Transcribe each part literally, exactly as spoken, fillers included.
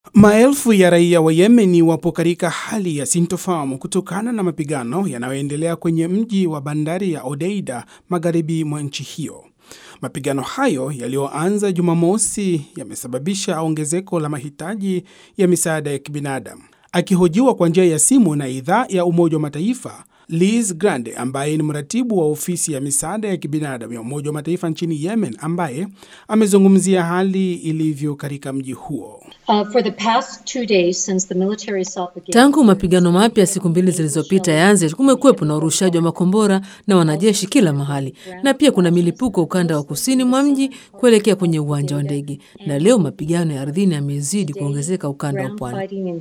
Maelfu ya raia wa Yemen wapo katika hali ya sintofahamu kutokana na mapigano yanayoendelea kwenye mji wa bandari ya Hodeida magharibi mwa nchi hiyo. Mapigano hayo yaliyoanza Jumamosi yamesababisha ongezeko la mahitaji ya misaada ya kibinadamu. Akihojiwa kwa njia ya simu na idhaa ya Umoja wa Mataifa, Liz Grande ambaye ni mratibu wa ofisi ya misaada ya kibinadamu ya Umoja wa Mataifa nchini Yemen, ambaye amezungumzia hali ilivyo katika mji huo. Uh, for the past two days since the military self-again... Tangu mapigano mapya siku mbili zilizopita yaanze, kumekuwepo na urushaji wa makombora na wanajeshi kila mahali, na pia kuna milipuko ukanda wa kusini mwa mji kuelekea kwenye uwanja wa ndege, na leo mapigano ya ardhini yamezidi kuongezeka ukanda wa pwani.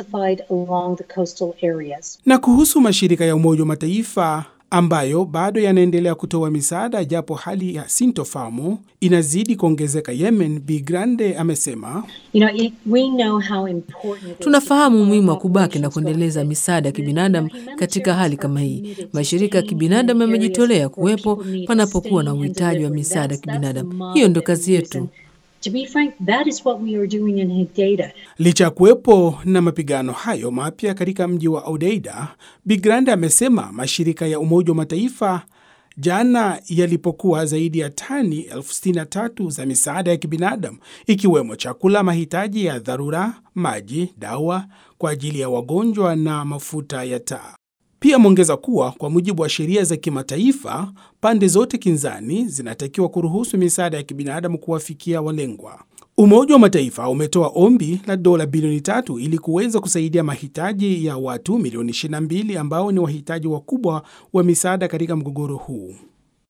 Na kuhusu mashirika ya Umoja wa Mataifa ambayo bado yanaendelea kutoa misaada japo hali ya sintofahamu inazidi kuongezeka Yemen, Bi Grande amesema, you know, it, we know how important tunafahamu umuhimu wa kubaki na kuendeleza misaada ya kibinadamu katika hali kama hii. Mashirika ya kibinadamu yamejitolea kuwepo panapokuwa na uhitaji wa misaada ya kibinadamu. Hiyo ndio kazi yetu. To be frank, that is what we are doing in Hodeida. Licha kuwepo na mapigano hayo mapya katika mji wa Hodeida, Bi Grande amesema mashirika ya Umoja wa Mataifa jana yalipokuwa zaidi ya tani elfu sitini na tatu za misaada ya kibinadamu, ikiwemo chakula, mahitaji ya dharura, maji, dawa kwa ajili ya wagonjwa na mafuta ya taa. Pia ameongeza kuwa kwa mujibu wa sheria za kimataifa, pande zote kinzani zinatakiwa kuruhusu misaada ya kibinadamu kuwafikia walengwa. Umoja wa Mataifa umetoa ombi la dola bilioni tatu ili kuweza kusaidia mahitaji ya watu milioni ishirini na mbili ambao ni wahitaji wakubwa wa misaada katika mgogoro huu.